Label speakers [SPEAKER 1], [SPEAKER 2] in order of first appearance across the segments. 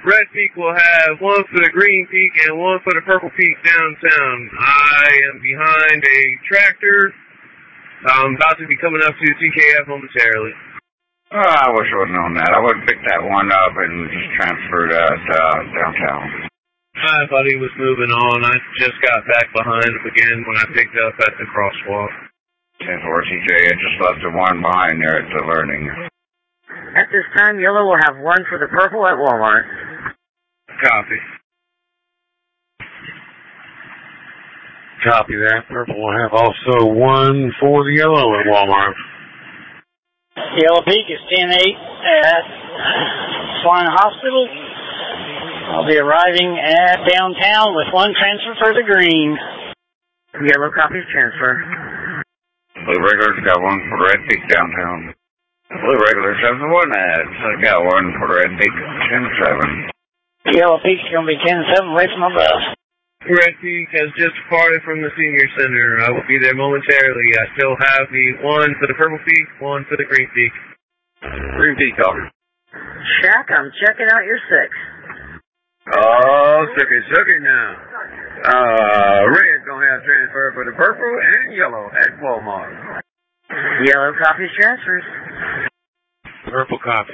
[SPEAKER 1] Red Peak will have one for the Green Peak and one for the Purple Peak downtown. I am behind a tractor. I'm about to be coming up to TKF momentarily.
[SPEAKER 2] Oh, I wish I would have known that. I would have picked that one up and just transferred downtown.
[SPEAKER 1] I thought he was moving on. I just got back behind him again when I picked up at the crosswalk.
[SPEAKER 2] 10-4 TJ, I just left the one behind there at the learning.
[SPEAKER 3] At this time, Yellow will have one for the Purple at Walmart.
[SPEAKER 1] Copy.
[SPEAKER 4] Copy that. Purple will have also one for the Yellow at Walmart.
[SPEAKER 5] Yellow Peak is 10-8 at Swan Hospital. I'll be arriving at downtown with one transfer for the Green.
[SPEAKER 3] Yellow copies transfer.
[SPEAKER 2] Blue Regulars got one for Red Peak downtown. Blue Regulars have the one ad, so got one for Red Peak 10-7.
[SPEAKER 5] Yellow Peak's going to be 10-7 away from my bus.
[SPEAKER 1] Red Peak has just departed from the Senior Center. I will be there momentarily. I still have the one for the Purple Peak, one for the Green Peak.
[SPEAKER 2] Green Peak, over.
[SPEAKER 3] Shaq, I'm checking out your 6.
[SPEAKER 2] Oh, sucky now. Red gonna have transfer for the Purple and Yellow at Walmart.
[SPEAKER 3] Yellow copies transfers.
[SPEAKER 4] Purple copies.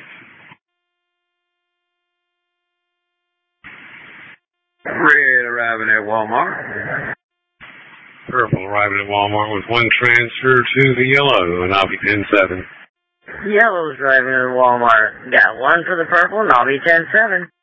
[SPEAKER 2] Red arriving at Walmart.
[SPEAKER 4] Purple arriving at Walmart with one transfer to the Yellow, and I'll be 10-7.
[SPEAKER 3] Yellow's driving to Walmart. Got one for the Purple, and I'll be 10-7.